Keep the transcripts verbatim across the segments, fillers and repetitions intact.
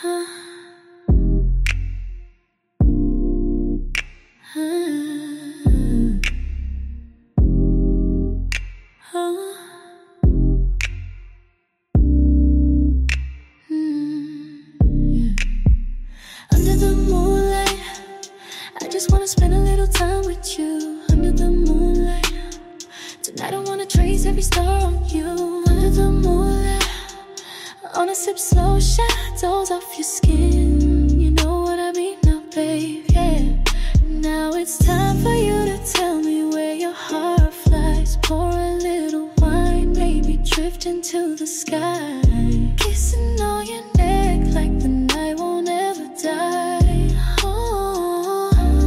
Under the moonlight, I just wanna spend a little time with you. Under the moonlight, tonight I wanna trace every star on you. Under the moonlight, I wanna sip slow shadows off your skin. You know what I mean now, babe, yeah. Now it's time for you to tell me where your heart flies. Pour a little wine, maybe drift into the sky. Kissing on your neck like the night won't ever die. Oh,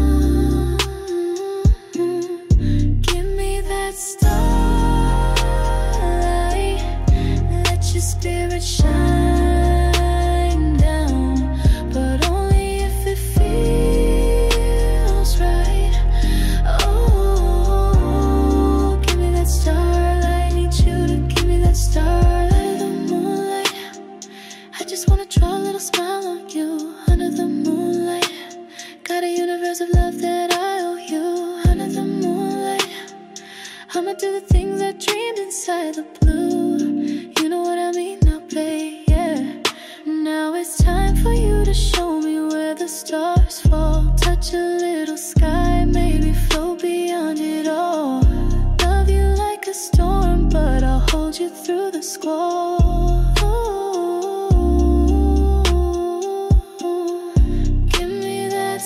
mm-hmm. Give me that starlight. Let your spirit shine down, but only if it feels right. Oh, give me that starlight. Need you to give me that starlight. The moonlight, I just wanna draw a little smile on you. Under the moonlight, got a universe of love that I owe you. Under the moonlight, I'ma do the things I dreamed inside the blue. You know what I mean now, babe, yeah. Now it's time for you to show me where the stars fall. Touch a little sky, maybe float beyond it all. Love you like a storm, but I'll hold you through the squall. Give me that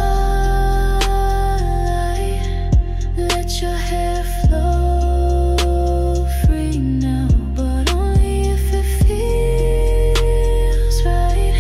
starlight. Let your hair flow free now, but only if it feels right.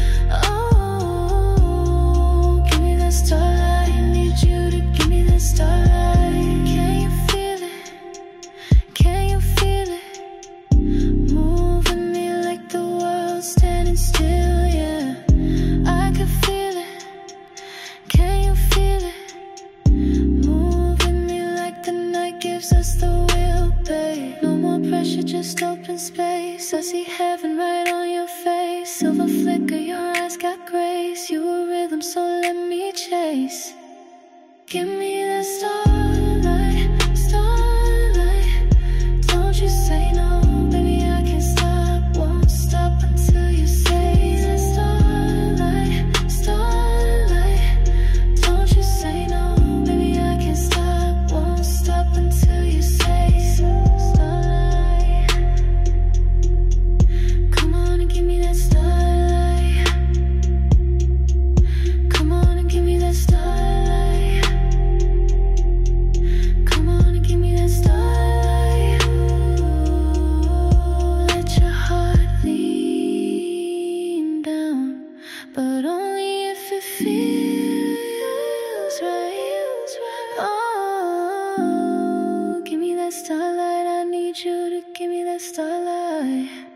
Oh, give me that starlight. Need you to give me that starlight. Can you feel it? Can you feel it? Moving me like the world's standing still, yeah. I can feel it. Can you feel it? Moving me like the night gives us the will, babe. No more pressure, just open space. I see heaven right on your face. Silver flicker, your eyes got grace. You a rhythm, so let me chase. Give me that starlight, starlight. Don't you say no, baby, I can't stop. Won't stop until you say that starlight, starlight. Don't you say no, baby, I can't stop. Won't stop until you say starlight. Come on and give me that starlight. Come on and give me that starlight. Come on and give me that starlight. Ooh, let your heart lean down, but only if it feels right. Oh, give me that starlight. I need you to give me that starlight.